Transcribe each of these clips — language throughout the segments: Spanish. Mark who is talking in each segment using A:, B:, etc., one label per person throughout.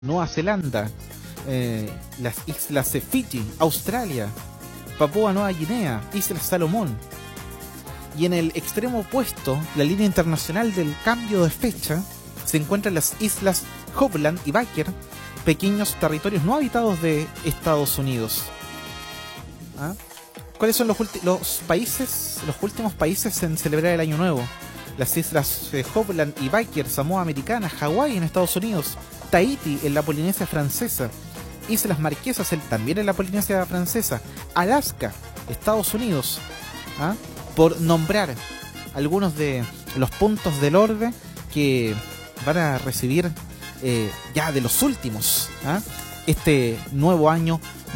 A: Nueva Zelanda, las islas de Fiji, Australia, Papúa Nueva Guinea, Islas Salomón. Y en el extremo opuesto, la línea internacional del cambio de fecha, se encuentran las islas Hopland y Baker, pequeños territorios no habitados de Estados Unidos. ¿Ah? ¿Cuáles son los últimos países en celebrar el Año Nuevo? Las islas Hopland y Baker, Samoa Americana, Hawái en Estados Unidos, Tahití en la Polinesia Francesa, Islas Marquesas también en la Polinesia Francesa, Alaska, Estados Unidos, ¿ah? Por nombrar algunos de los puntos del orbe que van a recibir ya de los últimos, ¿ah? Este nuevo año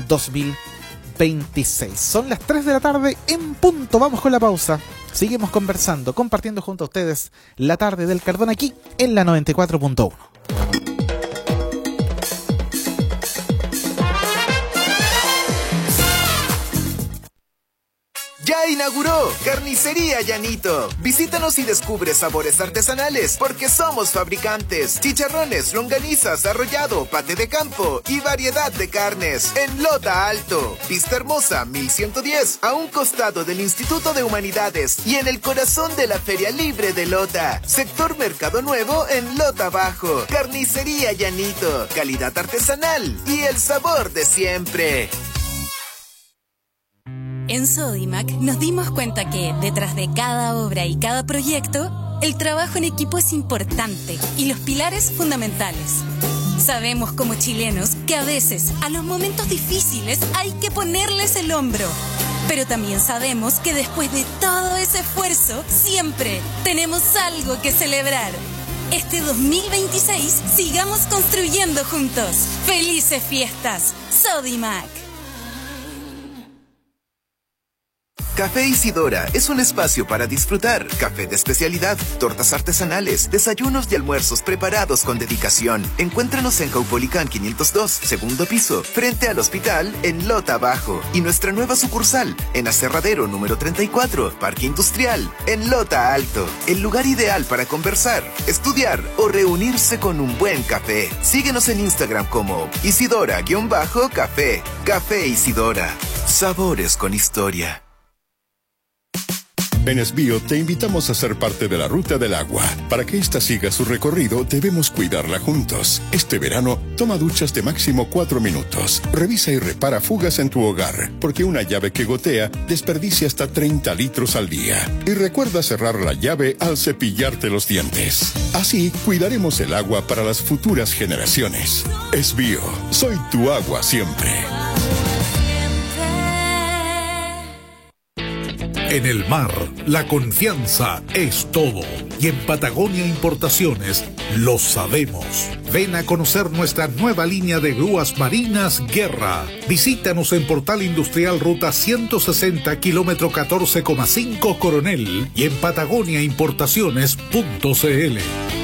A: 2026. Son las 3 de la tarde en punto. Vamos con la pausa. Seguimos conversando, compartiendo junto a ustedes la tarde del Cardón aquí en la 94.1.
B: ¡Ya inauguró! Carnicería Llanito. Visítanos y descubre sabores artesanales, porque somos fabricantes. Chicharrones, longanizas, arrollado, pate de campo y variedad de carnes. En Lota Alto, Vista Hermosa 1110, a un costado del Instituto de Humanidades y en el corazón de la Feria Libre de Lota. Sector Mercado Nuevo en Lota Bajo. Carnicería Llanito. Calidad artesanal y el sabor de siempre.
C: En Sodimac nos dimos cuenta que detrás de cada obra y cada proyecto, el trabajo en equipo es importante y los pilares fundamentales. Sabemos como chilenos que a veces a los momentos difíciles hay que ponerles el hombro. Pero también sabemos que después de todo ese esfuerzo, siempre tenemos algo que celebrar. Este 2026 sigamos construyendo juntos. ¡Felices fiestas! Sodimac.
B: Café Isidora es un espacio para disfrutar. Café de especialidad, tortas artesanales, desayunos y almuerzos preparados con dedicación. Encuéntranos en Caupolicán 502, segundo piso, frente al hospital en Lota Bajo. Y nuestra nueva sucursal en Aserradero número 34, Parque Industrial, en Lota Alto. El lugar ideal para conversar, estudiar o reunirse con un buen café. Síguenos en Instagram como Isidora-Café. Café Isidora. Sabores con historia.
D: En Esbío te invitamos a ser parte de la Ruta del Agua. Para que ésta siga su recorrido, debemos cuidarla juntos. Este verano, toma duchas de máximo 4 minutos. Revisa y repara fugas en tu hogar, porque una llave que gotea desperdicia hasta 30 litros al día. Y recuerda cerrar la llave al cepillarte los dientes. Así, cuidaremos el agua para las futuras generaciones. Esbío, soy tu agua siempre.
E: En el mar, la confianza es todo. Y en Patagonia Importaciones lo sabemos. Ven a conocer nuestra nueva línea de grúas marinas Guerra. Visítanos en Portal Industrial Ruta 160, kilómetro 14,5 Coronel y en patagoniaimportaciones.cl.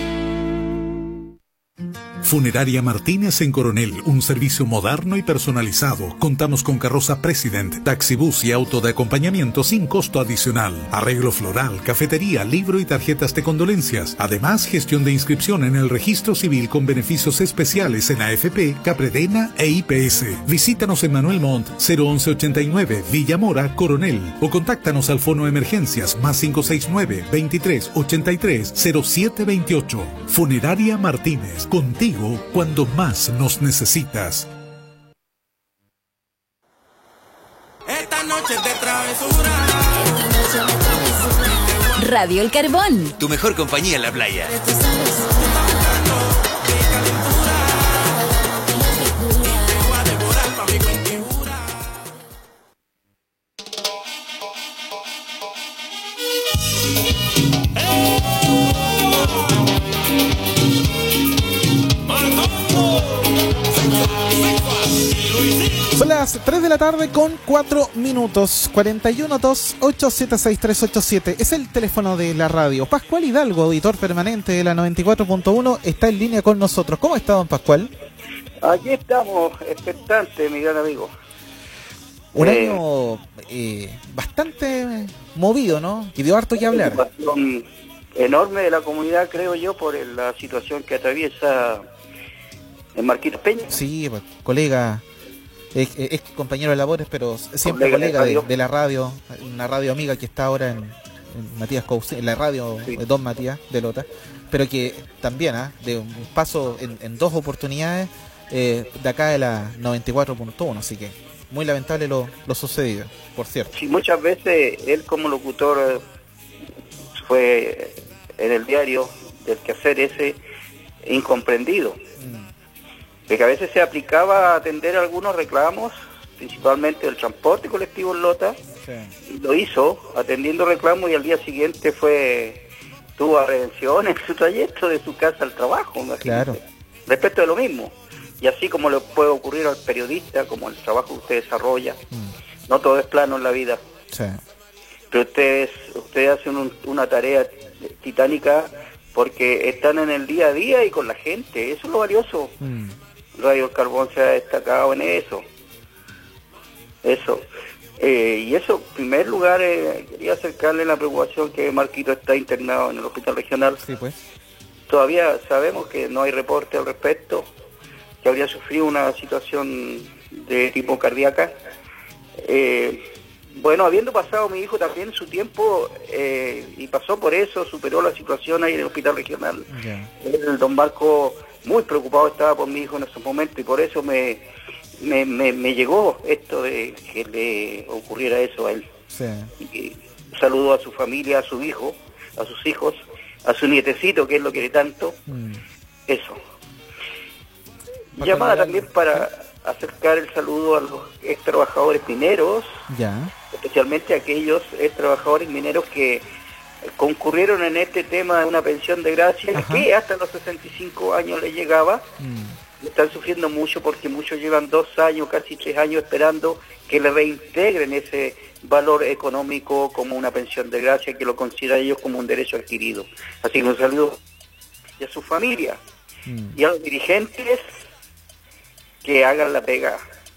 E: Funeraria Martínez en Coronel, un servicio moderno y personalizado. Contamos con carroza President, taxibús y auto de acompañamiento sin costo adicional. Arreglo floral, cafetería, libro y tarjetas de condolencias. Además, gestión de inscripción en el registro civil con beneficios especiales en AFP, Capredena e IPS. Visítanos en Manuel Montt, 01189, Villa Mora, Coronel. O contáctanos al fono emergencias +569 23 83 0728. Funeraria Martínez, contigo cuando más nos necesitas.
F: Esta noche de travesura.
C: Radio El Carbón.
G: Tu mejor compañía en la playa.
A: Son las 3 de la tarde con 4 minutos. 412-876-387 es el teléfono de la radio. Pascual Hidalgo, auditor permanente de la 94.1, está en línea con nosotros. ¿Cómo está, don Pascual?
H: Aquí estamos, expectantes, mi gran amigo.
A: Un año bastante movido, ¿no? Y dio harto que hablar.
H: Enorme de la comunidad, creo yo, por la situación que atraviesa ¿En Marquito Peña?
A: Sí, pues, colega, es compañero de labores, pero siempre
H: Colega
A: colega
H: de
A: de la radio, una radio amiga que está ahora en Matías Cousi, en la radio
H: Sí.
A: de Don Matías de Lota, pero que también, de un paso en dos oportunidades de acá de la 94.1, así que muy lamentable lo sucedido, por cierto.
H: Sí, muchas veces él como locutor fue en el diario del quehacer ese incomprendido. Que a veces se aplicaba a atender algunos reclamos, principalmente del transporte colectivo en Lota,
A: Sí.
H: y lo hizo atendiendo reclamos y al día siguiente tuvo redención en su trayecto de su casa al trabajo, imagínate.
A: Claro.
H: Respecto de lo mismo, y así como le puede ocurrir al periodista, como el trabajo que usted desarrolla, no todo es plano en la vida,
A: Sí.
H: pero ustedes hacen una tarea titánica porque están en el día a día y con la gente, eso es lo valioso. Radio El Carbón se ha destacado en eso. Y eso, en primer lugar, quería acercarle la preocupación que Marquito está internado en el hospital regional.
A: Sí, pues.
H: Todavía sabemos que no hay reporte al respecto, que habría sufrido una situación de tipo cardíaca. Bueno, habiendo pasado mi hijo también su tiempo y pasó por eso, superó la situación ahí en el hospital regional.
A: Ya.
H: El don Marco muy preocupado estaba por mi hijo en ese momento y por eso me llegó esto de que le ocurriera eso a él.
A: Sí.
H: Y saludo a su familia, a su hijo, a sus hijos, a su nietecito, que es lo que quiere tanto. Eso. Llamada también para acercar el saludo a los ex trabajadores mineros,
A: Ya.
H: especialmente a aquellos ex trabajadores mineros que concurrieron en este tema de una pensión de gracia,
A: Ajá.
H: que hasta los 65 años les llegaba. Están sufriendo mucho porque muchos llevan 2 años, casi 3 años esperando que le reintegren ese valor económico como una pensión de gracia, que lo consideran ellos como un derecho adquirido. Así que un saludo y a su familia y a los dirigentes que hagan la pega,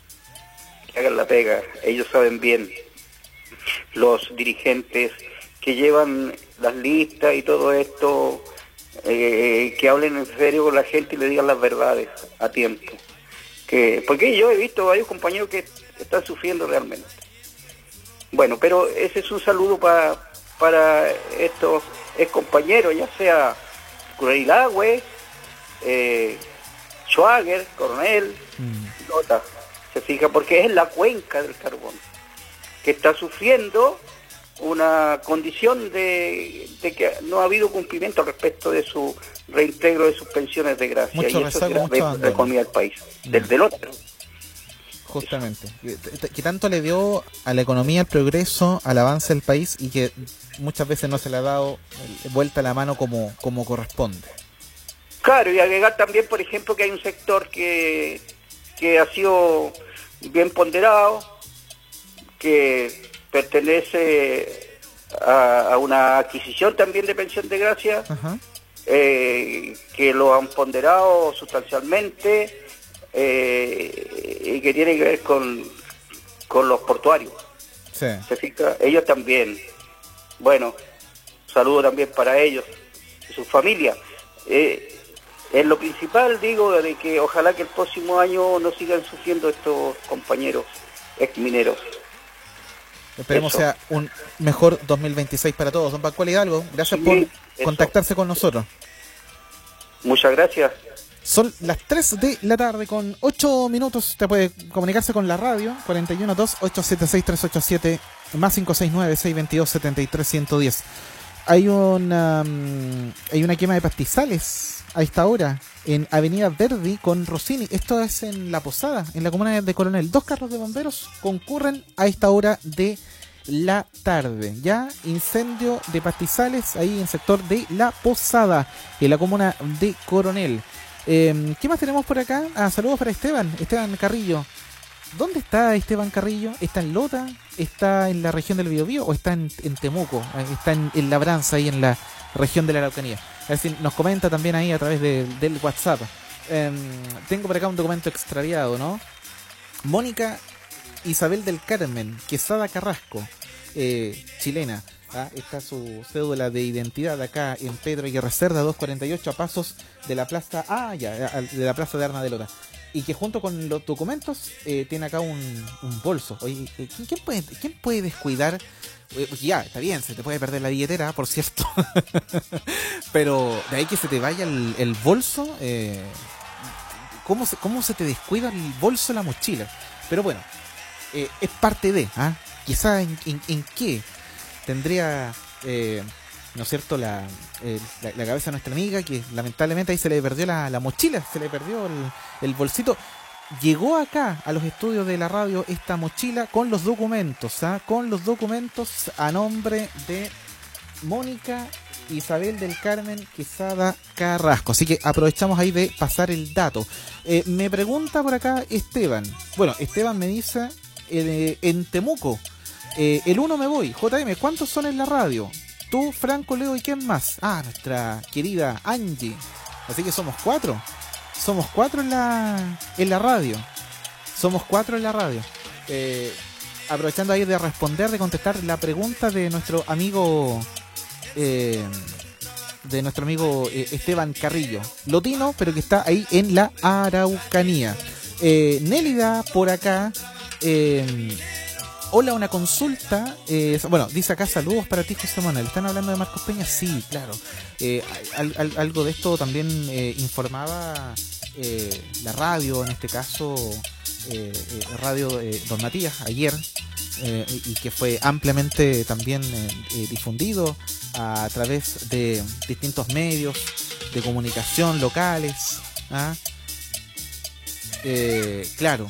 H: ellos saben bien, los dirigentes que llevan las listas y todo esto, que hablen en serio con la gente y le digan las verdades a tiempo. Porque yo he visto varios compañeros que están sufriendo realmente. Bueno, pero ese es un saludo para estos compañeros, ya sea Curilagüe, Schwager, Coronel, Lota, se fija, porque es la cuenca del carbón que está sufriendo una condición de que no ha habido cumplimiento respecto de su reintegro de sus pensiones de gracia.
A: Mucho
H: y eso
A: rezago,
H: es grave
A: mucho
H: para la
A: abandono.
H: economía del país, del otro.
A: Justamente. Que tanto le dio a la economía el progreso, al avance del país y que muchas veces no se le ha dado vuelta a la mano como corresponde.
H: Claro, y agregar también, por ejemplo, que hay un sector que ha sido bien ponderado, que pertenece a una adquisición también de pensión de gracia,
A: Ajá.
H: Que lo han ponderado sustancialmente y que tiene que ver con los portuarios.
A: Sí.
H: ¿Se fija? Ellos también. Bueno, saludo también para ellos y su familia. En lo principal digo de que ojalá que el próximo año no sigan sufriendo estos compañeros ex mineros.
A: Esperemos
H: Eso.
A: sea un mejor 2026 para todos. Don Pascual Hidalgo, gracias
H: Sí,
A: por
H: eso.
A: contactarse con nosotros.
H: Muchas gracias.
A: Son las 3 de la tarde con 8 minutos. Usted puede comunicarse con la radio 412-876-387 más 569-622-73110. Hay una quema de pastizales a esta hora en Avenida Verdi con Rossini. Esto es en La Posada, en la comuna de Coronel. 2 carros de bomberos concurren a esta hora de la tarde. Ya incendio de pastizales ahí en el sector de La Posada, en la comuna de Coronel. ¿Qué más tenemos por acá? Saludos para Esteban Carrillo. ¿Dónde está Esteban Carrillo? ¿Está en Lota? ¿Está en la región del Biobío? ¿O está en Temuco? ¿Está en Labranza, ahí en la región de la Araucanía? Es decir, nos comenta también ahí a través del WhatsApp. Tengo por acá un documento extraviado, ¿no? Mónica Isabel del Carmen Quesada Carrasco, chilena. Está su cédula de identidad acá en Pedro Aguirre Cerda, 248, a pasos de la plaza, de la plaza de Arma de Lota. Y que junto con los documentos tiene acá un bolso. Oye, ¿quién puede descuidar? Ya, está bien, se te puede perder la billetera, por cierto. Pero de ahí que se te vaya el bolso, ¿cómo se te descuida el bolso, la mochila? Pero bueno, es parte de, quizá en qué tendría, ¿no es cierto?, la cabeza de nuestra amiga, que lamentablemente ahí se le perdió la mochila, se le perdió el bolsito. Llegó acá a los estudios de la radio esta mochila con los documentos, a nombre de Mónica Isabel del Carmen Quesada Carrasco. Así que aprovechamos ahí de pasar el dato. Me pregunta por acá Esteban. Bueno, Esteban me dice, en Temuco, el 1 me voy. JM, ¿cuántos son en la radio? Tú, Franco, Leo y ¿quién más? Nuestra querida Angie. Así que somos 4. Somos 4 en la radio. Aprovechando ahí de responder, de contestar la pregunta de nuestro amigo Esteban Carrillo, lotino, pero que está ahí en la Araucanía. Nélida por acá. Hola, una consulta. Bueno, dice acá, saludos para ti, José Manuel. ¿Están hablando de Marcos Peña? Sí, claro. Algo de esto también informaba la radio, en este caso Radio Don Matías, ayer, y que fue ampliamente también difundido a través de distintos medios de comunicación locales. Claro.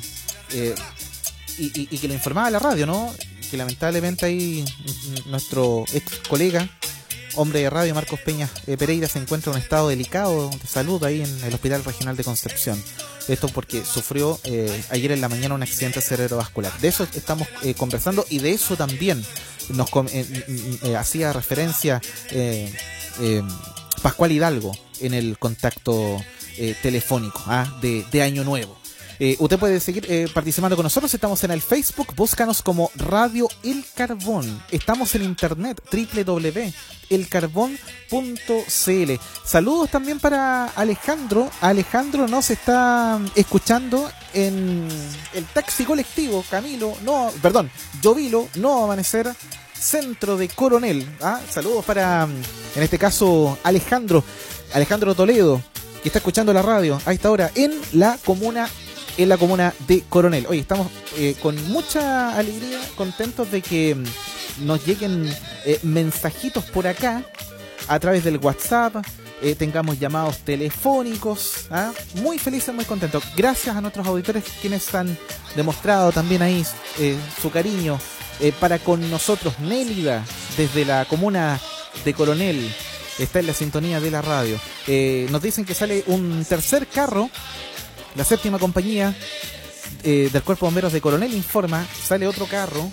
A: Y que lo informaba la radio, ¿no? Que lamentablemente ahí nuestro ex colega, hombre de radio, Marcos Peña Pereira, se encuentra en un estado delicado de salud ahí en el Hospital Regional de Concepción. Esto porque sufrió ayer en la mañana un accidente cerebrovascular. De eso estamos conversando, y de eso también nos hacía referencia Pascual Hidalgo en el contacto telefónico de Año Nuevo. Usted puede seguir participando con nosotros. Estamos en el Facebook, búscanos como Radio El Carbón. Estamos en internet, www.elcarbon.cl. Saludos también para Alejandro. Alejandro nos está escuchando en el taxi colectivo Llovilo, No Amanecer, centro de Coronel. Saludos para, en este caso, Alejandro Toledo, que está escuchando la radio a esta hora en la comuna de Coronel. Hoy estamos con mucha alegría, contentos de que nos lleguen mensajitos por acá a través del WhatsApp, tengamos llamados telefónicos. Muy felices, muy contentos. Gracias a nuestros auditores, quienes han demostrado también ahí su cariño para con nosotros. Nélida, desde la comuna de Coronel, está en la sintonía de la radio. Nos dicen que sale un tercer carro. La séptima compañía del Cuerpo de Bomberos de Coronel informa, sale otro carro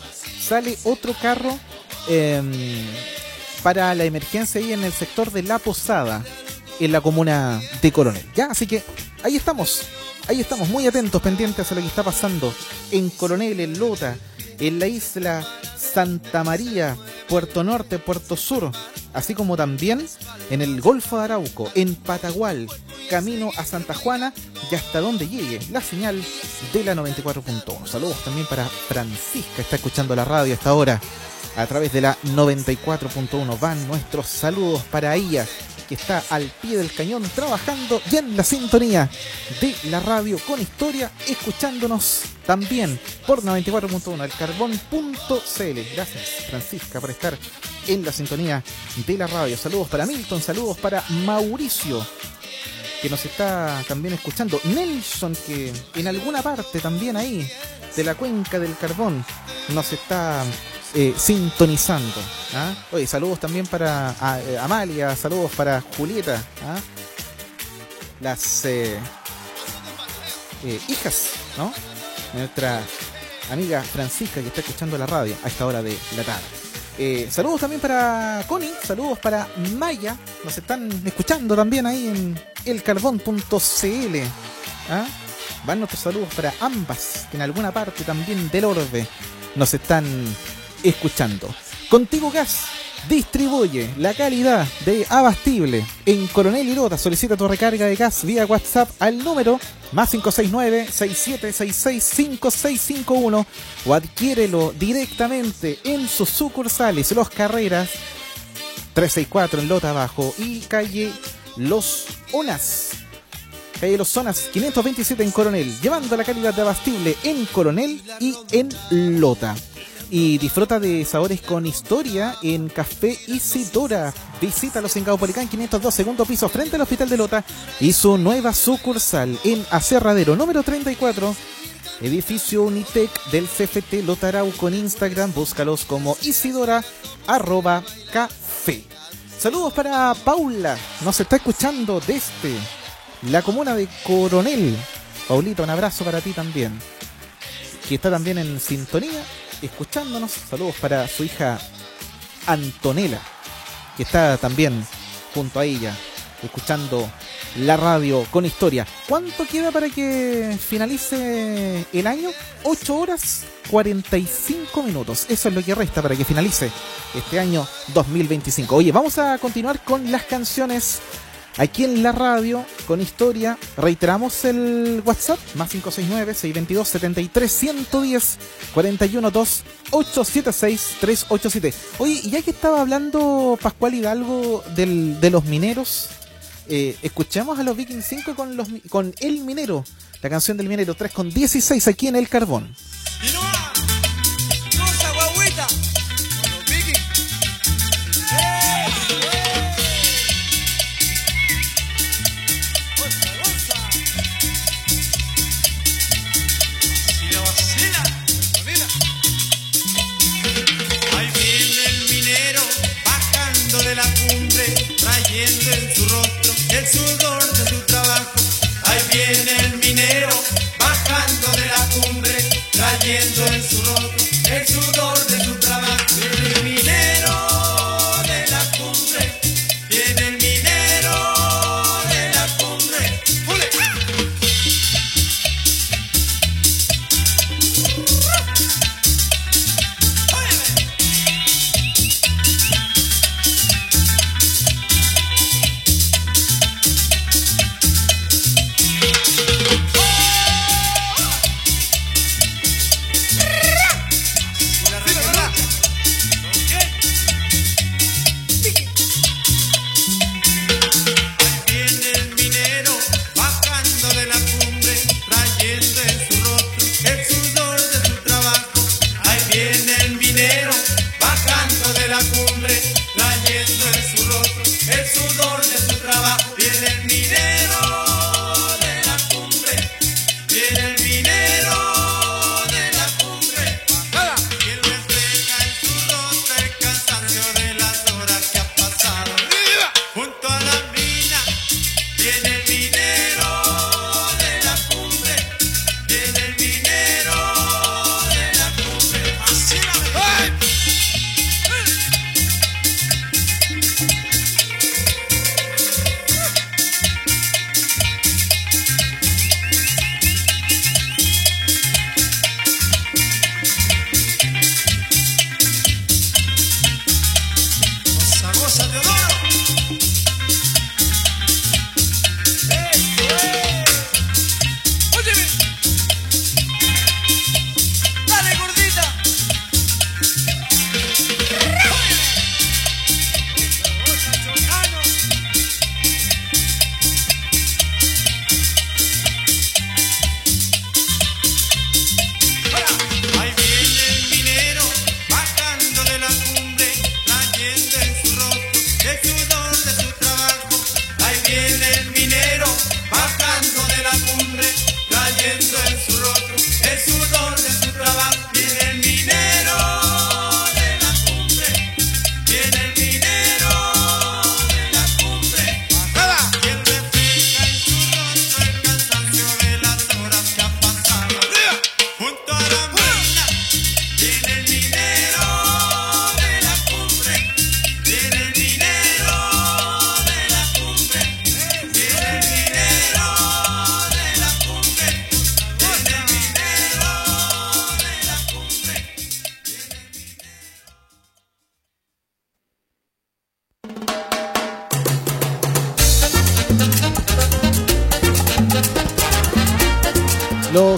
A: para la emergencia ahí en el sector de La Posada, en la comuna de Coronel. Así que ahí estamos muy atentos, pendientes a lo que está pasando en Coronel, en Lota, en la isla Santa María, Puerto Norte, Puerto Sur, así como también en el Golfo de Arauco, en Patagual, camino a Santa Juana y hasta donde llegue la señal de la 94.1. Saludos también para Francisca, está escuchando la radio hasta ahora a través de la 94.1. Van nuestros saludos para ella, que está al pie del cañón trabajando y en la sintonía de la radio con historia, escuchándonos también por 94.1, elcarbon.cl. Gracias, Francisca, por estar en la sintonía de la radio. Saludos para Milton, saludos para Mauricio, que nos está también escuchando. Nelson, que en alguna parte también ahí de la cuenca del Carbón nos está sintonizando. Oye, saludos también para Amalia, saludos para Julieta, las hijas, ¿no?, nuestra amiga Francisca, que está escuchando la radio a esta hora de la tarde. Saludos también para Connie, saludos para Maya, nos están escuchando también ahí en elcarbon.cl. Van nuestros saludos para ambas, que en alguna parte también del orbe nos están escuchando. Contigo Gas, distribuye la calidad de Abastible en Coronel y Lota. Solicita tu recarga de gas vía WhatsApp al número más 569-6766-5651 o adquiérelo directamente en sus sucursales Los Carreras 364 en Lota Abajo y calle Los Zonas 527 en Coronel, llevando la calidad de Abastible en Coronel y en Lota. Y disfruta de sabores con historia en Café Isidora. Visítalos en Caupolicán 502, segundo piso, frente al Hospital de Lota, y su nueva sucursal en Aserradero número 34, edificio Unitec del CFT Lota Arauco. En Instagram, búscalos como Isidora@café. Saludos para Paula, nos está escuchando desde la comuna de Coronel. Paulita, un abrazo para ti también, que está también en sintonía, escuchándonos. Saludos para su hija Antonella, que está también junto a ella, escuchando la radio con historia. ¿Cuánto queda para que finalice el año? 8 horas 45 minutos. Eso es lo que resta para que finalice este año 2025. Oye, vamos a continuar con las canciones aquí en la radio con historia. Reiteramos el WhatsApp, más 569-622-73-110, 41-2-876-387. Oye, ya que estaba hablando Pascual Hidalgo de los mineros, escuchamos a los Vikings 5 con El Minero, la canción del Minero 3:16 aquí en El Carbón.
F: Trayendo en su rostro el sudor de su trabajo. Ahí viene el minero bajando de la cumbre, trayendo en su rostro el sudor de su trabajo. Viene el minero de la cumbre, viene el minero de la cumbre. ¡Ule!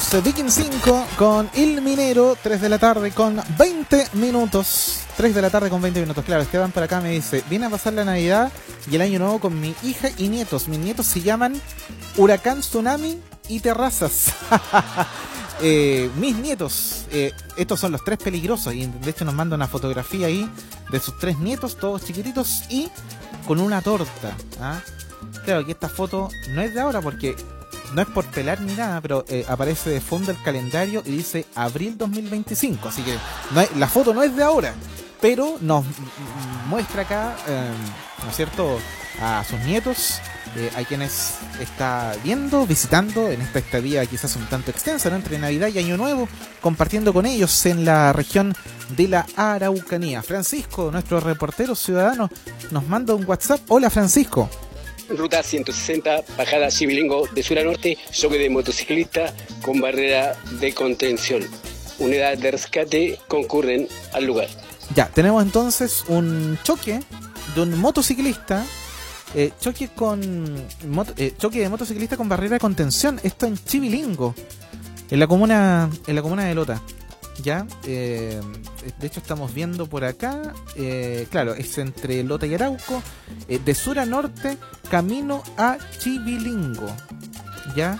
A: Tenemos Viking 5 con El Minero, 3 de la tarde con 20 minutos. 3 de la tarde con 20 minutos. Claro, Esteban por acá me dice: vine a pasar la Navidad y el Año Nuevo con mi hija y nietos. Mis nietos se llaman Huracán, Tsunami y Terrazas. Mis nietos, estos son los 3 peligrosos. Y de hecho nos manda una fotografía ahí de sus 3 nietos, todos chiquititos y con una torta. Claro que esta foto no es de ahora porque no es por pelar ni nada, pero aparece de fondo el calendario y dice abril 2025. Así que la foto no es de ahora, pero nos muestra acá, ¿no es cierto?, a sus nietos, a quienes está viendo, visitando en esta estadía quizás un tanto extensa, ¿no?, entre Navidad y Año Nuevo, compartiendo con ellos en la región de la Araucanía. Francisco, nuestro reportero ciudadano, nos manda un WhatsApp. Hola, Francisco.
G: Ruta 160, bajada Chivilingo de sur a norte, choque de motociclista con barrera de contención. Unidades de rescate concurren al lugar.
A: Ya, tenemos entonces un choque de un motociclista, choque de motociclista con barrera de contención. Esto en Chivilingo, en la comuna de Lota. Ya, de hecho estamos viendo por acá, claro, es entre Lota y Arauco, de sur a norte, camino a Chivilingo, ya,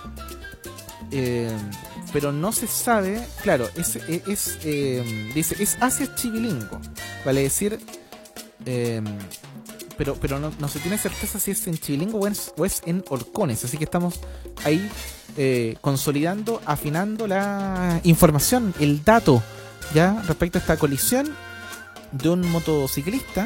A: pero no se sabe, claro, dice, es hacia Chivilingo, vale decir, pero no se tiene certeza si es en Chivilingo o es en Orcones, así que estamos ahí consolidando, afinando la información, el dato, ya, respecto a esta colisión de un motociclista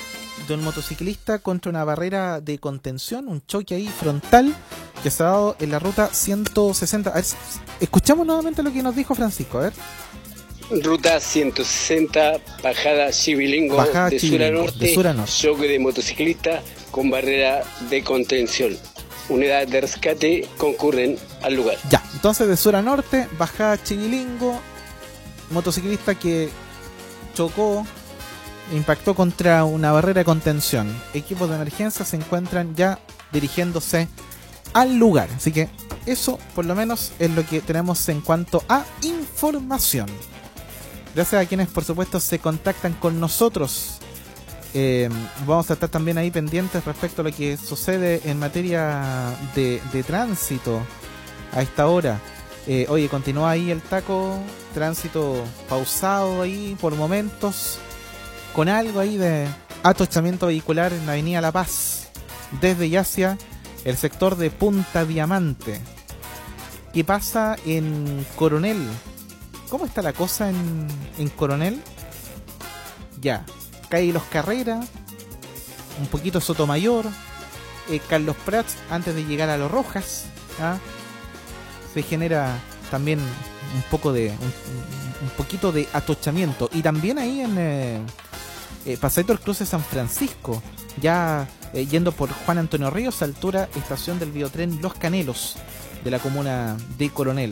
A: contra una barrera de contención, un choque ahí frontal que se ha dado en la ruta 160. A ver, escuchamos nuevamente lo que nos dijo Francisco, a ver.
G: Ruta 160, bajada Chivilingo, de sur a norte, choque de motociclista con barrera de contención. Unidades de rescate concurren al lugar.
A: Ya, entonces de sur a norte, bajada Chivilingo, motociclista que chocó, impactó contra una barrera de contención. Equipos de emergencia se encuentran ya dirigiéndose al lugar. Así que eso por lo menos es lo que tenemos en cuanto a información. Gracias a quienes por supuesto se contactan con nosotros. Vamos a estar también ahí pendientes respecto a lo que sucede en materia de tránsito a esta hora. Oye, continúa ahí el taco, tránsito pausado ahí por momentos, con algo ahí de atochamiento vehicular en la avenida La Paz, desde y hacia el sector de Punta Diamante. ¿Qué pasa en Coronel? ¿Cómo está la cosa en Coronel? Ya, calle Los Carreras, un poquito Sotomayor, Carlos Prats antes de llegar a Los Rojas, se genera también un poquito de atochamiento. Y también ahí en Paseo del Cruce San Francisco, ya yendo por Juan Antonio Ríos, altura estación del biotren Los Canelos de la comuna de Coronel.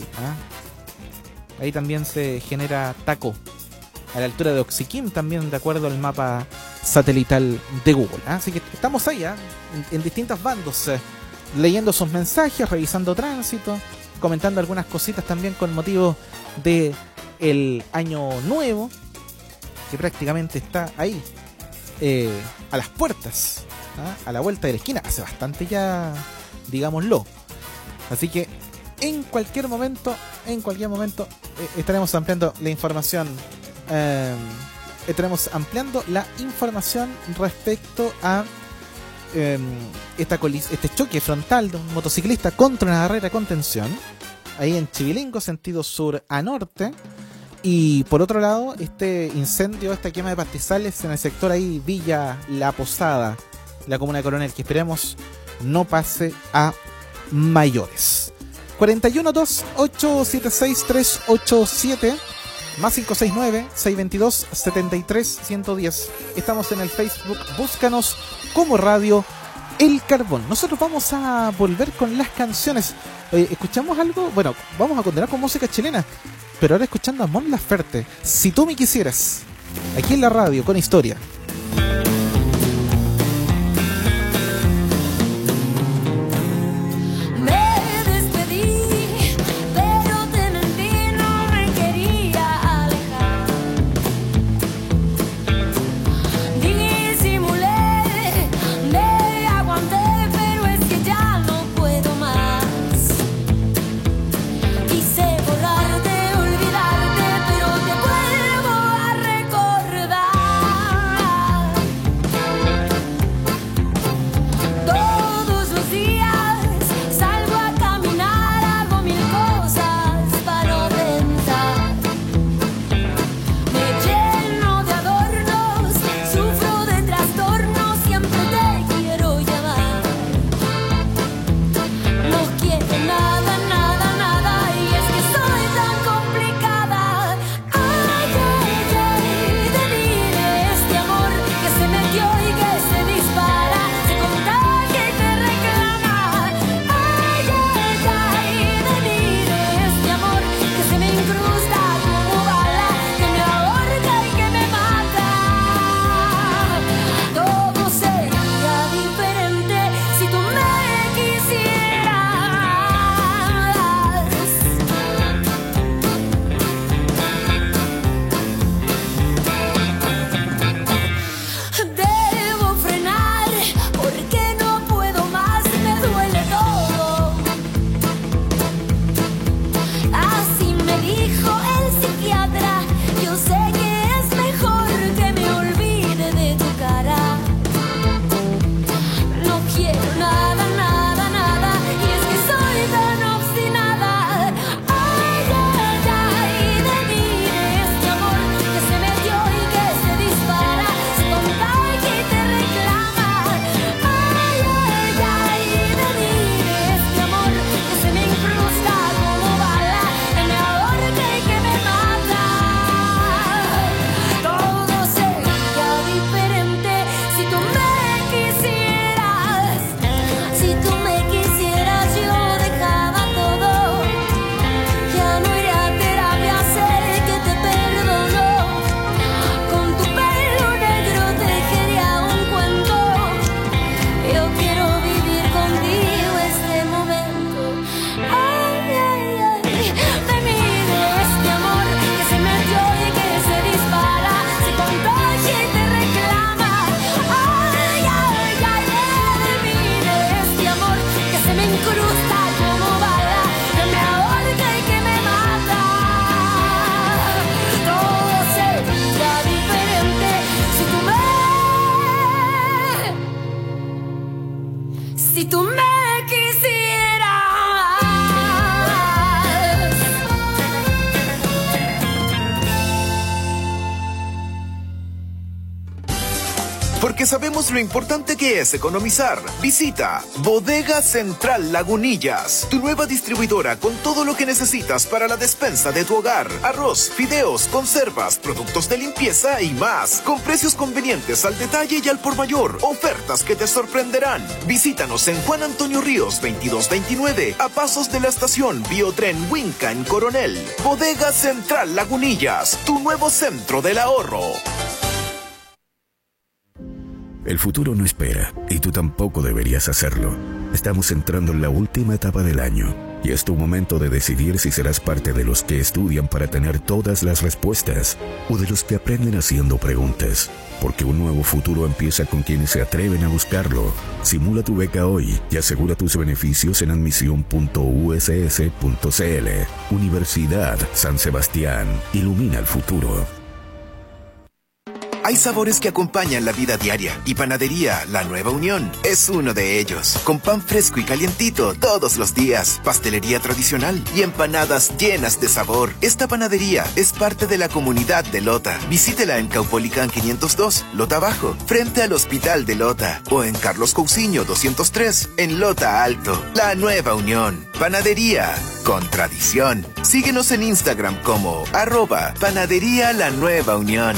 A: Ahí también se genera taco a la altura de Oxiquim, también de acuerdo al mapa satelital de Google. Así que estamos ahí en distintos bandos, leyendo sus mensajes, revisando tránsito, comentando algunas cositas también con motivo de el año nuevo, que prácticamente está ahí, a las puertas, a la vuelta de la esquina, hace bastante ya, digámoslo. Así que en cualquier momento estaremos ampliando la información. Estaremos ampliando la información respecto a este choque frontal de un motociclista contra una barrera de contención ahí en Chivilingo, sentido sur a norte. Y por otro lado, este incendio, esta quema de pastizales en el sector ahí Villa La Posada, la comuna de Coronel, que esperemos no pase a mayores. 412-876-387 más 569-622-73-110. Estamos en el Facebook, búscanos como Radio El Carbón. Nosotros vamos a volver con las canciones. ¿Escuchamos algo? Bueno, vamos a continuar con música chilena, pero ahora escuchando a Mon Laferte, Si tú me quisieras, aquí en la radio con historia.
I: Me despedí, pero te
B: porque sabemos lo importante que es economizar. Visita Bodega Central Lagunillas, tu nueva distribuidora con todo lo que necesitas para la despensa de tu hogar. Arroz, fideos, conservas, productos de limpieza y más. Con precios convenientes al detalle y al por mayor. Ofertas que te sorprenderán. Visítanos en Juan Antonio Ríos 2229, a pasos de la estación Biotren Huinca en Coronel. Bodega Central Lagunillas, tu nuevo centro del ahorro.
I: El futuro no espera, y tú tampoco deberías hacerlo. Estamos entrando en la última etapa del año, y es tu momento de decidir si serás parte de los que estudian para tener todas las respuestas, o de los que aprenden haciendo preguntas. Porque un nuevo futuro empieza con quienes se atreven a buscarlo. Simula tu beca hoy y asegura tus beneficios en admisión.uss.cl. Universidad San Sebastián. Ilumina el futuro.
B: Hay sabores que acompañan la vida diaria y Panadería La Nueva Unión es uno de ellos. Con pan fresco y calientito todos los días, pastelería tradicional y empanadas llenas de sabor. Esta panadería es parte de la comunidad de Lota. Visítela en Caupolicán 502, Lota Bajo, frente al Hospital de Lota, o en Carlos Cousiño 203, en Lota Alto. La Nueva Unión, panadería con tradición. Síguenos en Instagram como @Panadería La Nueva Unión.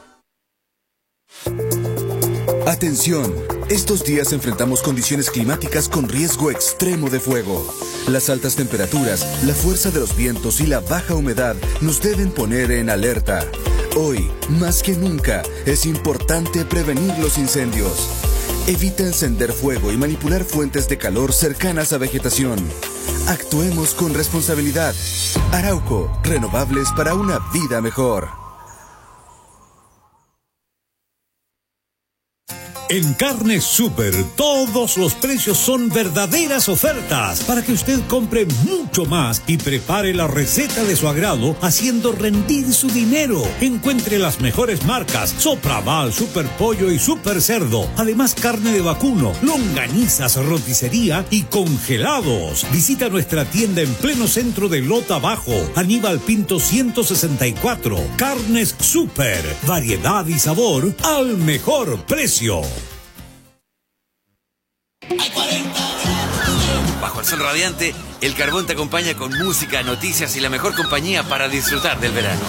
J: Atención, estos días enfrentamos condiciones climáticas con riesgo extremo de fuego. Las altas temperaturas, la fuerza de los vientos y la baja humedad nos deben poner en alerta. Hoy, más que nunca, es importante prevenir los incendios. Evita encender fuego y manipular fuentes de calor cercanas a vegetación. Actuemos con responsabilidad. Arauco, renovables para una vida mejor.
K: En Carnes Super, todos los precios son verdaderas ofertas para que usted compre mucho más y prepare la receta de su agrado haciendo rendir su dinero. Encuentre las mejores marcas: Sopraval, Super Pollo y Super Cerdo. Además, carne de vacuno, longanizas, roticería y congelados. Visita nuestra tienda en pleno centro de Lota Bajo, Aníbal Pinto 164. Carnes Super, variedad y sabor al mejor precio.
L: Bajo el sol radiante, el carbón te acompaña con música, noticias y la mejor compañía para disfrutar del verano.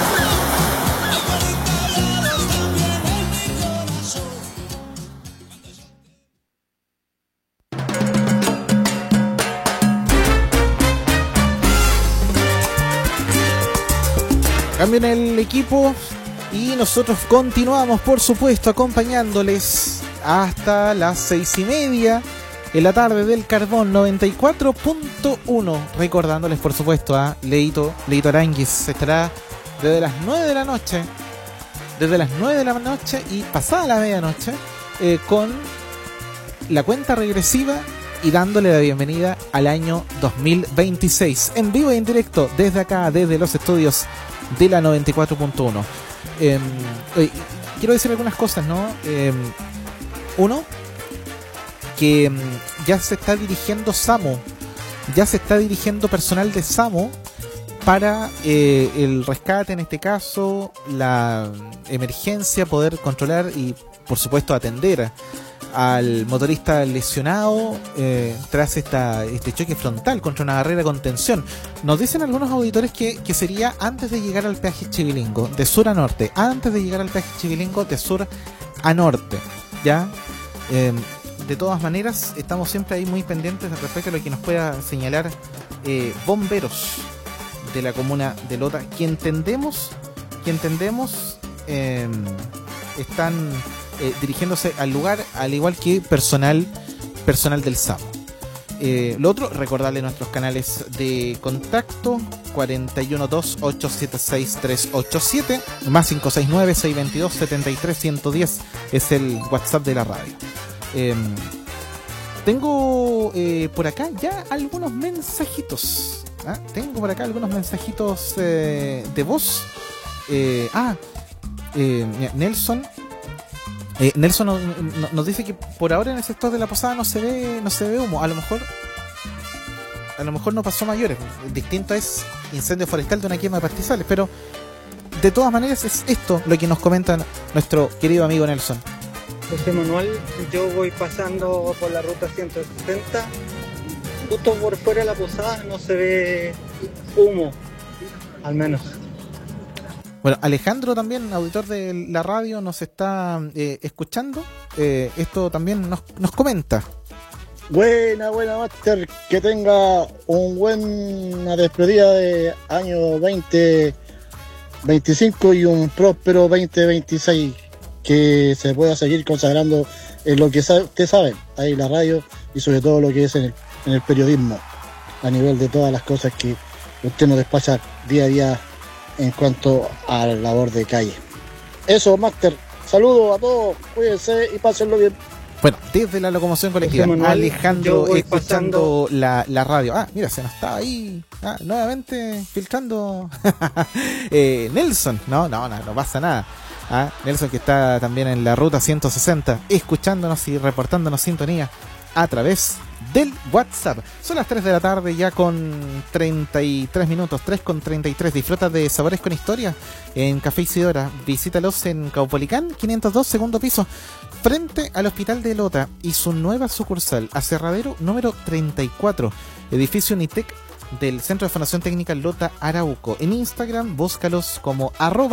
A: Cambio en el equipo y nosotros continuamos, por supuesto, acompañándoles hasta las 6:30 en la tarde del Carbón 94.1. Recordándoles, por supuesto, a Leito Aranguis. Estará desde las 9 de la noche. Desde las 9 de la noche y pasada la medianoche, con la cuenta regresiva y dándole la bienvenida al año 2026. En vivo y en directo desde acá, desde los estudios de la 94.1. Quiero decir algunas cosas, ¿no? Uno, que ya se está dirigiendo SAMU, ya se está dirigiendo personal de SAMU para el rescate, en este caso, la emergencia, poder controlar y, por supuesto, atender al motorista lesionado tras este choque frontal contra una barrera de contención. Nos dicen algunos auditores que sería antes de llegar al peaje Chivilingo, de sur a norte, antes de llegar al peaje Chivilingo, de sur a norte, ¿ya? De todas maneras, estamos siempre ahí muy pendientes respecto a lo que nos pueda señalar bomberos de la comuna de Lota, que entendemos están dirigiéndose al lugar, al igual que personal del SAMU. Lo otro, recordarle nuestros canales de contacto: 412-876-387, más 569-622-73110 es el WhatsApp de la radio. Tengo por acá ya algunos mensajitos. Tengo por acá algunos mensajitos de voz. Nelson nos dice que por ahora en el sector de la Posada no se ve humo. A lo mejor no pasó mayores. Distinto es incendio forestal de una quema de pastizales, pero de todas maneras es esto lo que nos comenta nuestro querido amigo Nelson.
M: José Manuel, yo voy pasando por la ruta 160, justo por fuera de la posada no se ve humo, al menos.
A: Bueno, Alejandro también, auditor de la radio, nos está escuchando. Esto también nos comenta.
N: Buena, Master. Que tenga una despedida de año 2025 y un próspero 2026. Que se pueda seguir consagrando en lo que usted sabe, ahí la radio y sobre todo lo que es en el periodismo, a nivel de todas las cosas que usted nos despacha día a día en cuanto a la labor de calle. Eso, Master. Saludos a todos, cuídense y pásenlo bien.
A: Bueno, desde la locomoción colectiva, Manuel, Alejandro escuchando la radio. Mira, se nos está ahí nuevamente filtrando Nelson. No pasa nada. Nelson, que está también en la ruta 160, escuchándonos y reportándonos sintonía a través del WhatsApp. Son las 3 de la tarde ya con 33 minutos, 3:33. Disfruta de Sabores con Historia en Café Isidora. Visítalos en Caupolicán 502, segundo piso, frente al Hospital de Lota y su nueva sucursal, Aserradero número 34, edificio Unitec del Centro de Formación Técnica Lota Arauco. En Instagram, búscalos como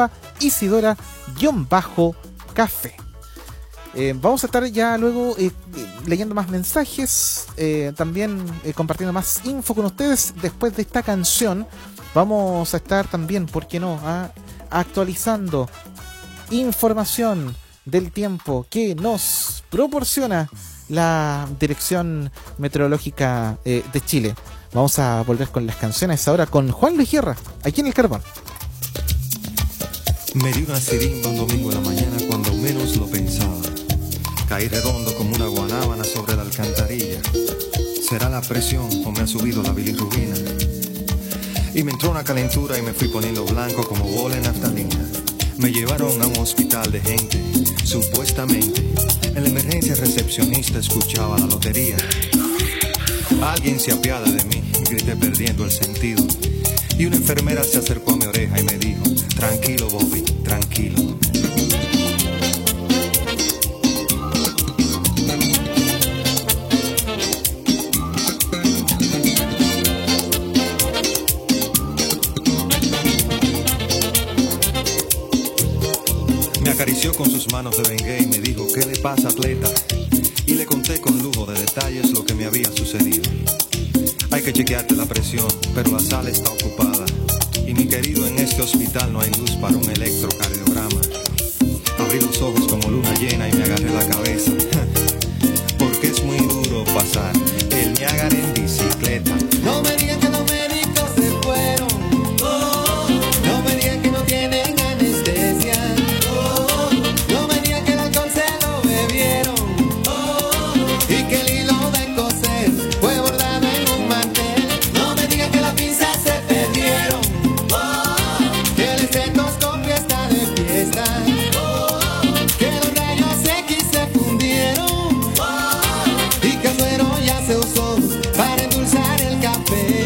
A: @isidora_café. Vamos a estar ya luego leyendo más mensajes, también compartiendo más info con ustedes. Después de esta canción vamos a estar también, ¿por qué no?, actualizando información del tiempo que nos proporciona la Dirección Meteorológica de Chile. Vamos a volver con las canciones ahora con Juan Luis Guerra, aquí en El Carbón.
O: Me dio una sirimba un domingo en la mañana cuando menos lo pensaba. Caí redondo como una guanábana sobre la alcantarilla. ¿Será la presión o me ha subido la bilirrubina? Y me entró una calentura y me fui poniendo blanco como bola en naftalina. Me llevaron a un hospital de gente, supuestamente. En la emergencia recepcionista escuchaba la lotería. Alguien se apiada de mí, grité perdiendo el sentido. Y una enfermera se acercó a mi oreja y me dijo: tranquilo, Bobby, tranquilo. Me acarició con sus manos de Bengay y me dijo: ¿qué le pasa, atleta? Y le conté con lujo de detalles lo que me había sucedido. Hay que chequearte la presión, pero la sala está ocupada. Y mi querido, en este hospital no hay luz para un electrocardiograma. Abrí los ojos como luna llena y me agarré la cabeza. Porque es muy duro pasar el Niágara en bicicleta. No me digan que los médicos se fueron. No me digan que no tienen anestesia. No me digan que el alcohol se lo bebieron. Y que el hilo de coser fue bordado en un mantel. No me digan que las pinzas se perdieron. Que el estetoscopio está de fiesta. Que los rayos X se fundieron. Y que el suero ya se usó para endulzar el café.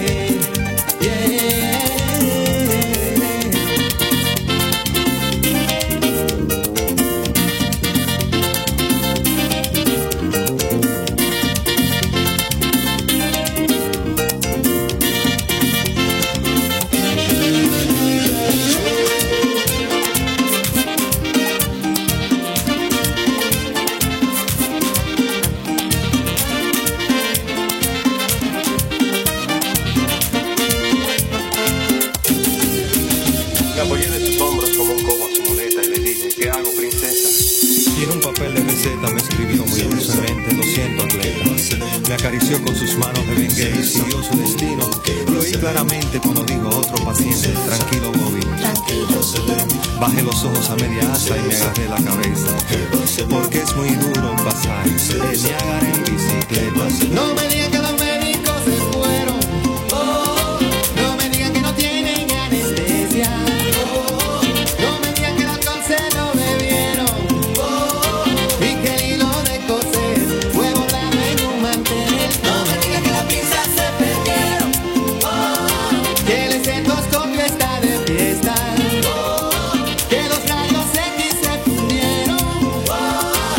O: Me apoyé de sus hombros como un cobo a su muleta y le dije: ¿qué hago, princesa? Y en un papel de receta me escribió muy dulcemente: lo siento, atleta. Me acarició con sus manos de Bengay y siguió su destino. Lo oí claramente cuando dijo a otro paciente: tranquilo, Bobby. Bajé los ojos a media asa y me agarré la cabeza. Porque es muy duro pasar el Niágara en bicicleta. No me digan que los médicos se fueron. No me digan que no tienen anestesia. No me digan que el alcohol se lo bebieron. Y que el hilo de coser fue bordado en un mantel. No me digan que las pinzas se perdieron. Que el estetoscopio está de fiesta. Que los rayos X se fundieron.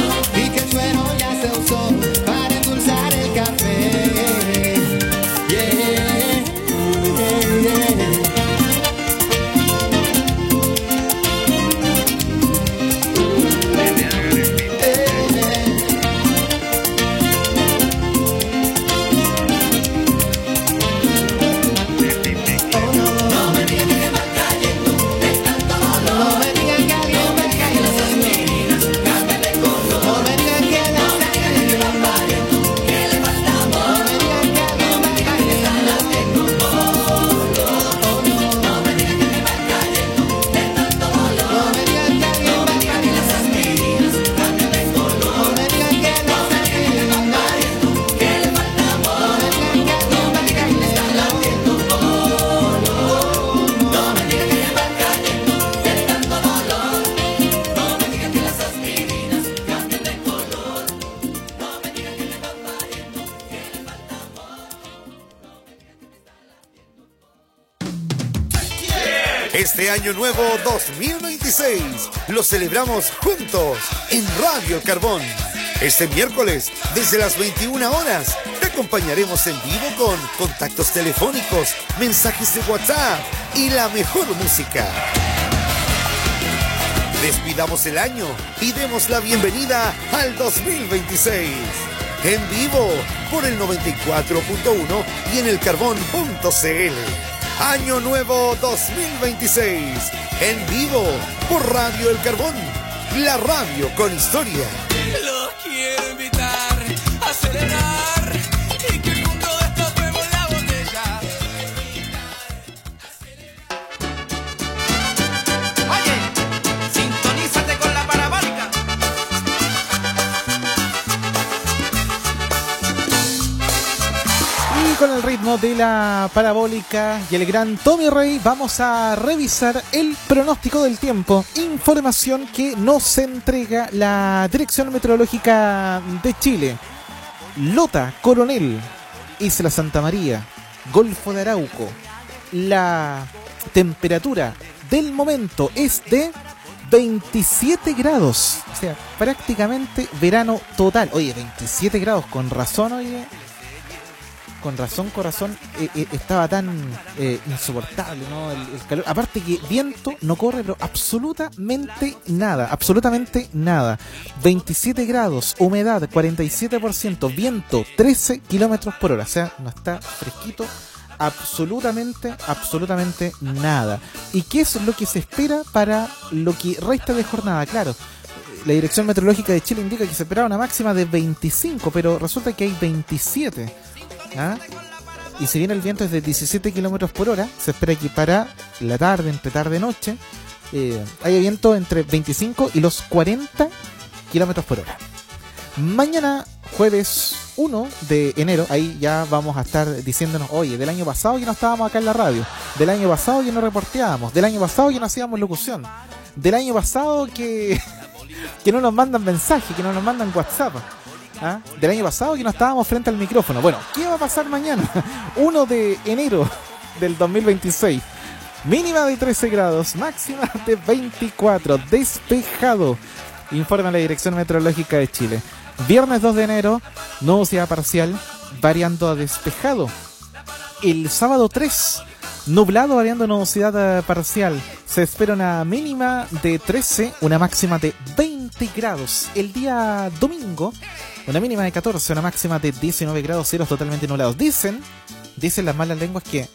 P: Este año nuevo 2026 lo celebramos juntos en Radio El Carbón. Este miércoles, desde las 21 horas, te acompañaremos en vivo con contactos telefónicos, mensajes de WhatsApp y la mejor música. Despidamos el año y demos la bienvenida al 2026. En vivo por el 94.1 y en elcarbón.cl. Año nuevo 2026. En vivo por Radio El Carbón. La radio con historia.
F: Los quiero invitar a celebrar y que el mundo destapemos la botella. Oye, sintonízate con la parabólica.
A: Y con el ritmo de la parabólica y el gran Tommy Rey vamos a revisar el pronóstico del tiempo. Información que nos entrega la Dirección Meteorológica de Chile. Lota, Coronel, Isla Santa María, Golfo de Arauco. La temperatura del momento es de 27 grados. O sea, prácticamente verano total. Oye, 27 grados, con razón, oye. Con razón, corazón, estaba tan insoportable, ¿no? El calor. Aparte que viento no corre, pero absolutamente nada. 27 grados, humedad 47%, viento 13 kilómetros por hora. O sea, no está fresquito absolutamente nada. ¿Y qué es lo que se espera para lo que resta de jornada? Claro, la Dirección Meteorológica de Chile indica que se esperaba una máxima de 25, pero resulta que hay 27. ¿Ah? Y si bien el viento es de 17 kilómetros por hora, se espera que para la tarde, entre tarde y noche, haya viento entre 25 y los 40 kilómetros por hora. Mañana, jueves 1 de enero, ahí ya vamos a estar diciéndonos, oye, del año pasado que no estábamos acá en la radio, del año pasado que no reporteábamos, del año pasado que no hacíamos locución, del año pasado que no nos mandan mensajes, que no nos mandan WhatsApp. ¿Ah? Del año pasado que no estábamos frente al micrófono. Bueno, ¿qué va a pasar mañana? 1 de enero del 2026. Mínima de 13 grados, máxima de 24, despejado, informa la Dirección Meteorológica de Chile. Viernes 2 de enero, nubosidad parcial, variando a despejado. El sábado 3, nublado, variando a nubosidad parcial. Se espera una mínima de 13, una máxima de 20 grados. El día domingo, una mínima de 14, una máxima de 19 grados, cielos totalmente nublados. Dicen las malas lenguas que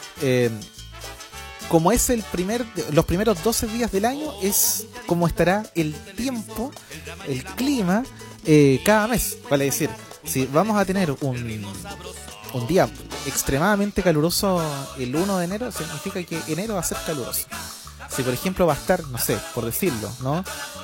A: como es los primeros 12 días del año, es como estará el tiempo, el clima, cada mes. Vale decir, si vamos a tener un día extremadamente caluroso el 1 de enero, significa que enero va a ser caluroso. Si por ejemplo va a estar, no sé, por decirlo, ¿no?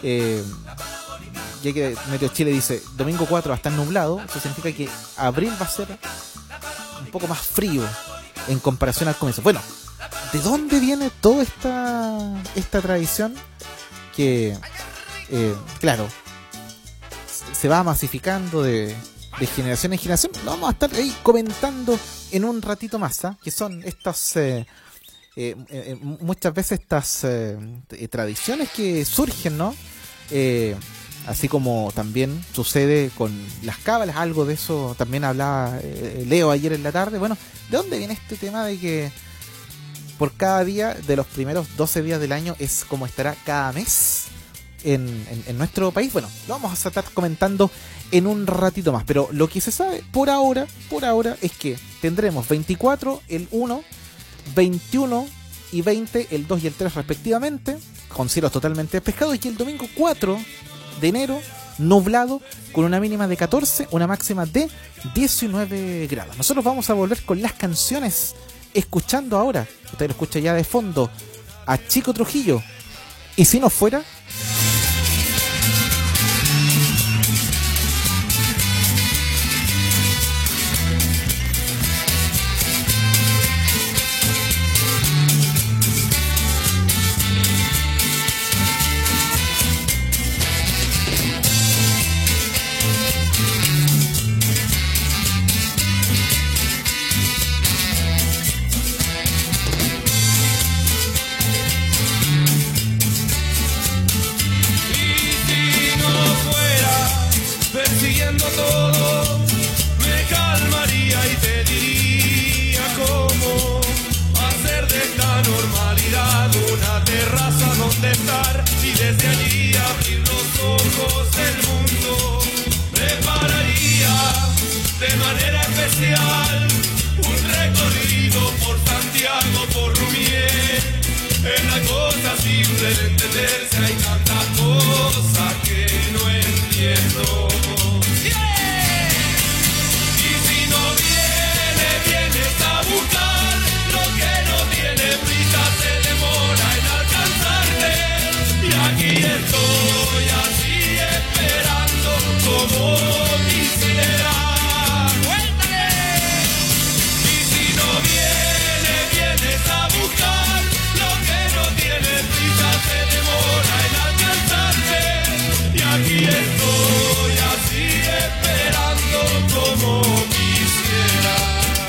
A: Ya que Meteo Chile dice domingo 4 va a estar nublado, eso significa que abril va a ser un poco más frío en comparación al comienzo. Bueno, ¿de dónde viene toda esta tradición? Que, claro, se va masificando de generación en generación. Lo vamos a estar ahí comentando en un ratito más, ¿eh? Que son estas... muchas veces estas tradiciones que surgen, ¿no? Así como también sucede con las cábalas, algo de eso también hablaba Leo ayer en la tarde. Bueno, ¿de dónde viene este tema de que por cada día de los primeros 12 días del año es como estará cada mes en nuestro país? Bueno, lo vamos a estar comentando en un ratito más, pero lo que se sabe por ahora es que tendremos 24 el 1, 21 y 20 el 2 y el 3 respectivamente, con cielos totalmente despejados, y el domingo 4 de enero nublado, con una mínima de 14, una máxima de 19 grados. Nosotros vamos a volver con las canciones, escuchando ahora, usted lo escucha ya de fondo, a Chico Trujillo, y si no fuera...
F: todo, me calmaría y te diría cómo hacer de esta normalidad una terraza donde estar y desde allí abrir los ojos del mundo. Prepararía de manera especial un recorrido por Santiago, por Rumier. Es la cosa simple de entenderse, hay tantas cosas que no entiendo. ¡Yeah! Y si no vienes a buscar lo que no tiene prisa, se demora en alcanzarte. Y aquí estoy así esperando como quisiera. Y si no vienes a buscar lo que no tiene prisa, se demora en alcanzarte. Y aquí estoy así esperando como quisiera.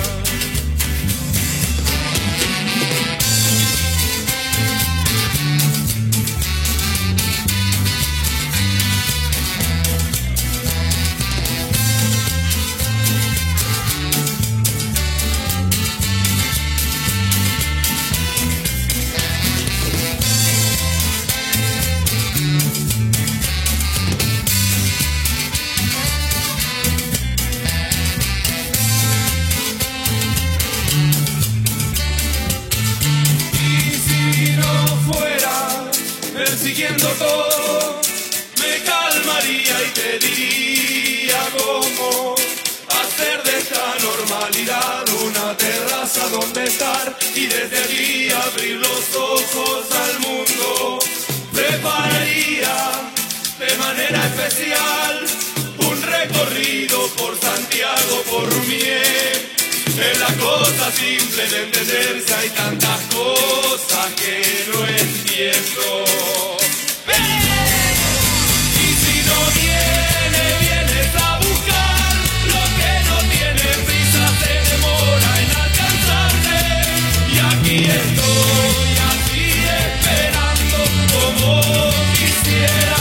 F: Siguiendo todo, me calmaría y te diría cómo hacer de esta normalidad una terraza donde estar y desde allí abrir los ojos al mundo. Prepararía de manera especial un recorrido por Santiago, por Rumier. Es la cosa simple de entenderse, hay tantas cosas que no entiendo. Y si no vienes a buscar lo que no tiene prisa, se demora en alcanzarte. Y aquí estoy así esperando como quisiera.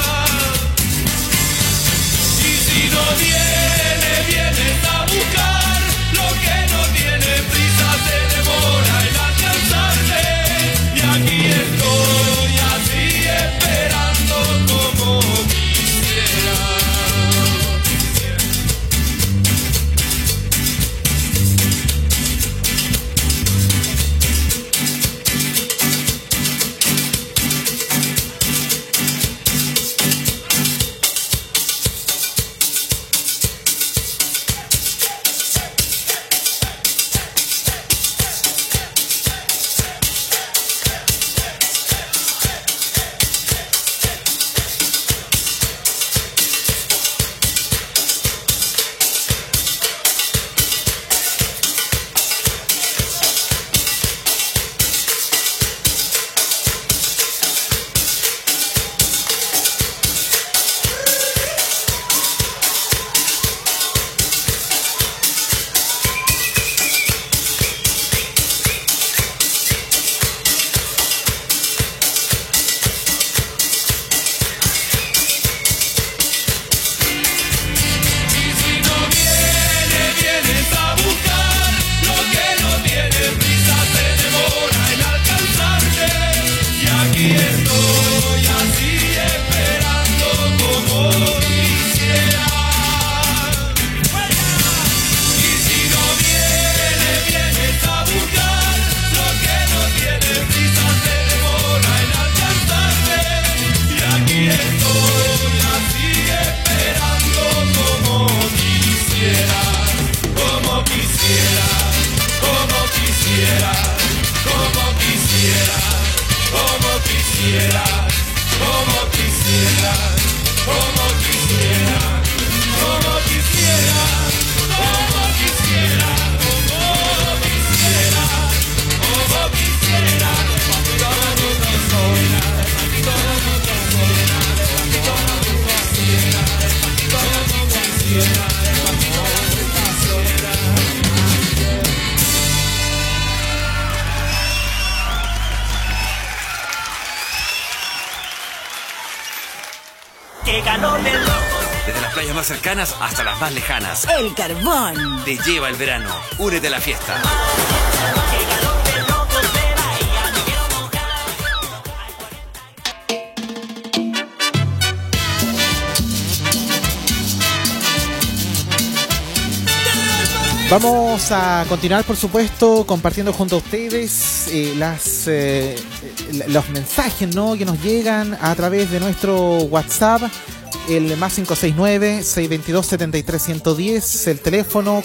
F: Y si no vienes a buscar lo que no tiene prisa, se demora en alcanzarte. Y aquí estoy así esperando como quisiera.
L: las playas más cercanas hasta las más lejanas.
Q: El Carbón
L: te lleva el verano. Únete a la fiesta.
A: Vamos a continuar, por supuesto, compartiendo junto a ustedes los mensajes, ¿no?, que nos llegan a través de nuestro WhatsApp, el más 569-622-73110, el teléfono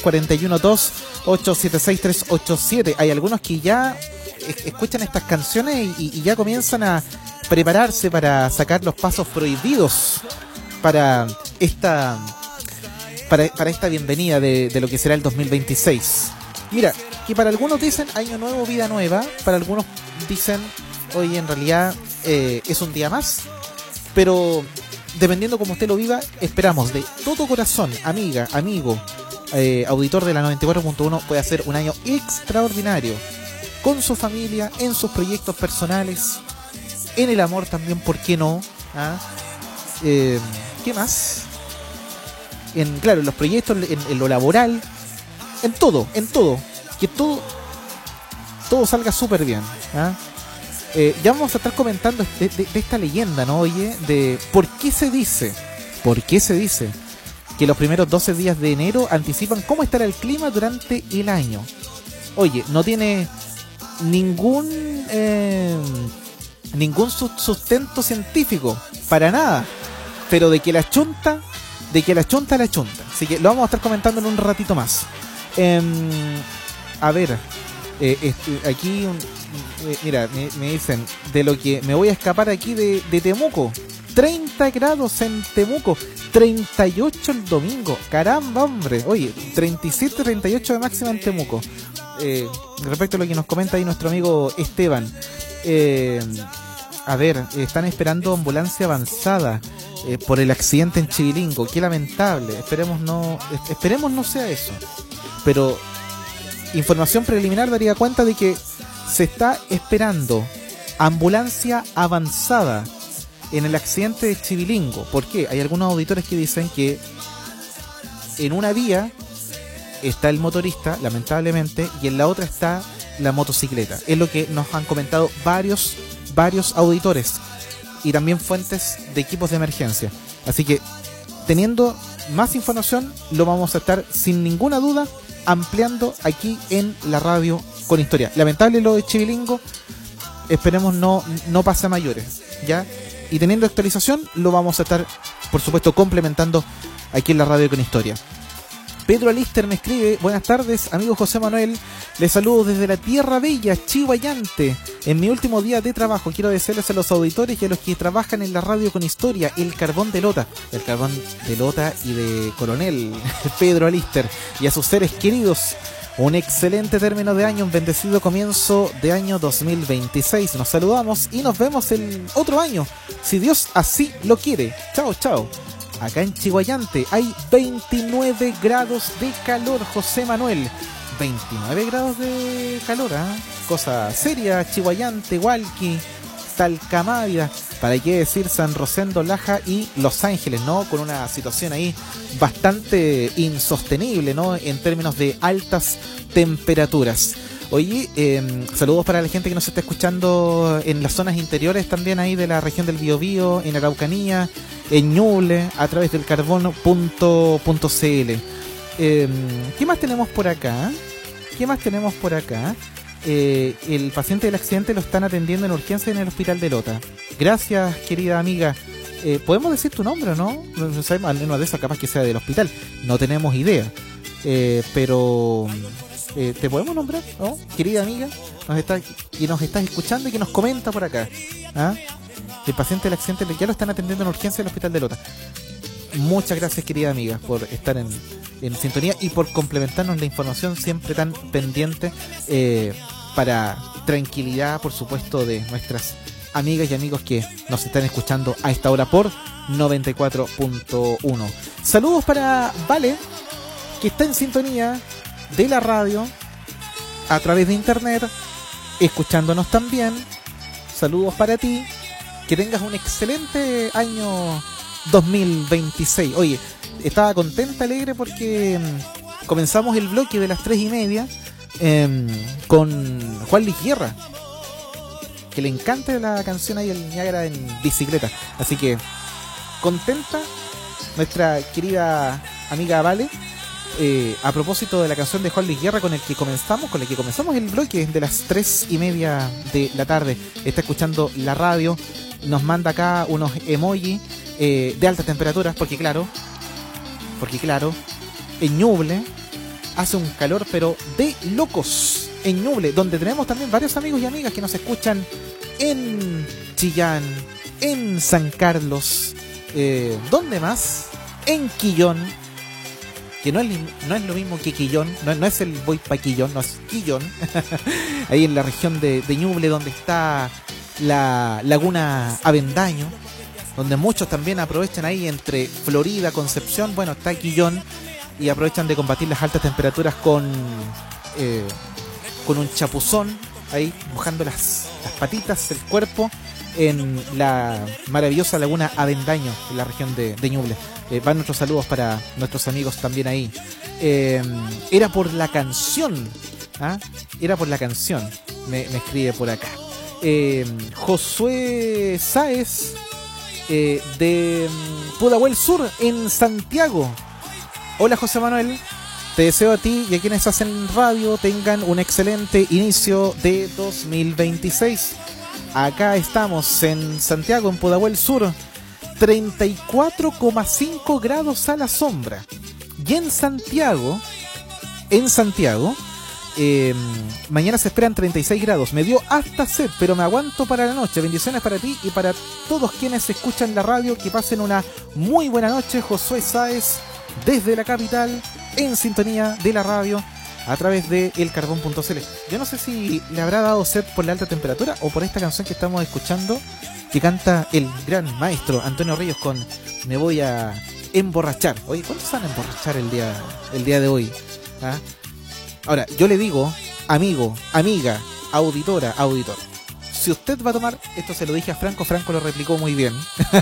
A: 412-876-387. Hay algunos que ya escuchan estas canciones y ya comienzan a prepararse para sacar los pasos prohibidos para esta bienvenida de lo que será el 2026. Mira, que para algunos dicen año nuevo, vida nueva, para algunos dicen, oye, en realidad es un día más, pero dependiendo como usted lo viva, esperamos de todo corazón, amiga, amigo, auditor de la 94.1, puede hacer un año extraordinario, con su familia, en sus proyectos personales, en el amor también, ¿por qué no? ¿Qué más? En los proyectos, en lo laboral, en todo, que todo salga súper bien. Ya vamos a estar comentando de esta leyenda, ¿no? Oye, de por qué se dice que los primeros 12 días de enero anticipan cómo estará el clima durante el año. Oye, no tiene ningún sustento científico, para nada, pero de que la chunta. Así que lo vamos a estar comentando en un ratito más. A ver, aquí mira, me dicen de lo que me voy a escapar aquí de Temuco. 30 grados en Temuco, 38 el domingo. Caramba, hombre. Oye, 37, 38 de máxima en Temuco. Respecto a lo que nos comenta ahí nuestro amigo Esteban. A ver, están esperando ambulancia avanzada por el accidente en Chivilingo. Qué lamentable. Esperemos no sea eso. Pero información preliminar daría cuenta de que se está esperando ambulancia avanzada en el accidente de Chivilingo. ¿Por qué? Hay algunos auditores que dicen que en una vía está el motorista, lamentablemente, y en la otra está la motocicleta. Es lo que nos han comentado varios auditores y también fuentes de equipos de emergencia. Así que, teniendo más información, lo vamos a estar sin ninguna duda ampliando aquí en la radio con historia. Lamentable lo de Chivilingo, esperemos no pase a mayores, ¿ya? Y teniendo actualización, lo vamos a estar, por supuesto, complementando aquí en la radio con historia. Pedro Alister me escribe: buenas tardes, amigo José Manuel, les saludo desde la Tierra Bella, Chihuayante. En mi último día de trabajo quiero desearles a los auditores y a los que trabajan en la radio con historia el Carbón de Lota y de Coronel Pedro Alister, y a sus seres queridos un excelente término de año, un bendecido comienzo de año 2026. Nos saludamos y nos vemos el otro año, si Dios así lo quiere. Chao, chao. Acá en Chihuayante hay 29 grados de calor, José Manuel. 29 grados de calor, cosa seria. Chihuayante, Hualqui, Talcamávida, para qué decir San Rosendo, Laja y Los Ángeles, ¿no? Con una situación ahí bastante insostenible, ¿no? En términos de altas temperaturas. Oye, saludos para la gente que nos está escuchando en las zonas interiores también ahí de la región del Biobío, en Araucanía, en Ñuble, a través del carbón.cl. ¿Qué más tenemos por acá? El paciente del accidente lo están atendiendo en urgencia en el hospital de Lota. Gracias, querida amiga. ¿Podemos decir tu nombre o no? No sabemos, al menos de eso capaz que sea del hospital. No tenemos idea. Pero ¿te podemos nombrar, no? Querida amiga, nos estás escuchando y que nos comenta por acá. El paciente del accidente ya lo están atendiendo en urgencia en el hospital de Lota. Muchas gracias, querida amiga, por estar en sintonía y por complementarnos la información siempre tan pendiente, para tranquilidad, por supuesto, de nuestras amigas y amigos que nos están escuchando a esta hora por 94.1. Saludos para Vale, que está en sintonía de la radio a través de internet, escuchándonos también. Saludos para ti, que tengas un excelente año 2026. Oye, estaba contenta, alegre, porque comenzamos el bloque de las 3:30 con Juan Luis Guerra, que le encanta la canción ahí, el Niágara en bicicleta. Así que contenta nuestra querida amiga Vale, a propósito de la canción de Juan Luis Guerra con la que comenzamos el bloque de las 3:30 de la tarde. Está escuchando la radio, nos manda acá unos emojis de altas temperaturas, porque claro, en Ñuble hace un calor pero de locos. En Ñuble, donde tenemos también varios amigos y amigas que nos escuchan en Chillán, en San Carlos, ¿dónde más? En Quillón, que no es lo mismo que Quillón, no es el voy pa' Quillón, no es Quillón. Ahí en la región de Ñuble, donde está la laguna Avendaño, donde muchos también aprovechan ahí entre Florida, Concepción, bueno, está Quillón, y aprovechan de combatir las altas temperaturas con un chapuzón, ahí mojando las patitas, el cuerpo, en la maravillosa laguna Avendaño, en la región de Ñuble. Van nuestros saludos para nuestros amigos también ahí. Era por la canción, era por la canción, me escribe por acá. Josué Sáez, de Pudahuel Sur, en Santiago. Hola, José Manuel. Te deseo a ti y a quienes hacen radio tengan un excelente inicio de 2026. Acá estamos en Santiago, en Pudahuel Sur, 34,5 grados a la sombra. Y en Santiago, mañana se esperan 36 grados. Me dio hasta sed, pero me aguanto para la noche. Bendiciones para ti y para todos quienes escuchan la radio. Que pasen una muy buena noche. Josué Sáez, desde la capital, en sintonía de la radio a través de elcarbón.cl. Yo no sé si le habrá dado sed por la alta temperatura o por esta canción que estamos escuchando, que canta el gran maestro Antonio Ríos con Me voy a emborrachar. Oye, ¿cuántos van a emborrachar el día de hoy? Ahora, yo le digo, amigo, amiga, auditora, auditor, si usted va a tomar, esto se lo dije a Franco lo replicó muy bien.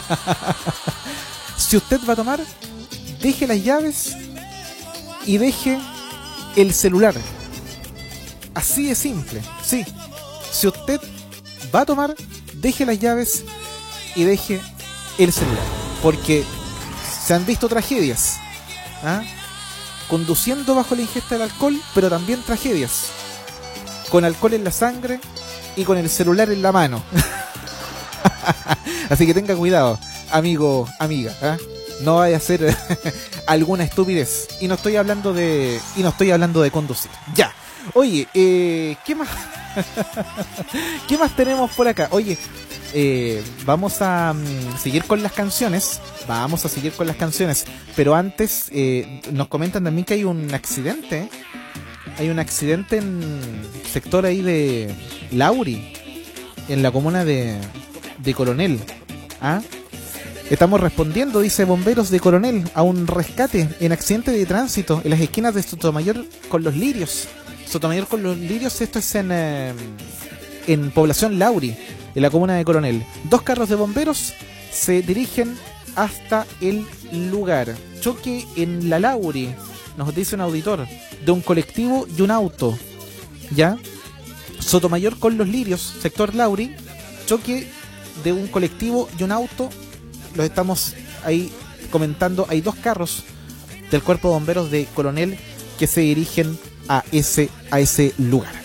A: Si usted va a tomar, deje las llaves y deje el celular. Así de simple, sí. Si usted va a tomar, deje las llaves y deje el celular. Porque se han visto tragedias, conduciendo bajo la ingesta del alcohol, pero también tragedias con alcohol en la sangre y con el celular en la mano. Así que tenga cuidado, amigo, amiga, no vaya a hacer alguna estupidez. Y no estoy hablando de conducir. Ya. Oye, ¿qué más? ¿Qué más tenemos por acá? Oye, vamos a seguir con las canciones. Pero antes nos comentan también que hay un accidente. Hay un accidente en sector ahí de Lauri, en la comuna de Coronel. Estamos respondiendo, dice Bomberos de Coronel, a un rescate en accidente de tránsito en las esquinas de Sotomayor con Los Lirios. Esto es en población Lauri, en la comuna de Coronel. 2 carros de bomberos se dirigen hasta el lugar. Choque en la Lauri, nos dice un auditor, de un colectivo y un auto. ¿Ya? Sotomayor con Los Lirios, sector Lauri, choque de un colectivo y un auto. Los estamos ahí comentando. Hay 2 carros del Cuerpo de Bomberos de Coronel que se dirigen a ese lugar.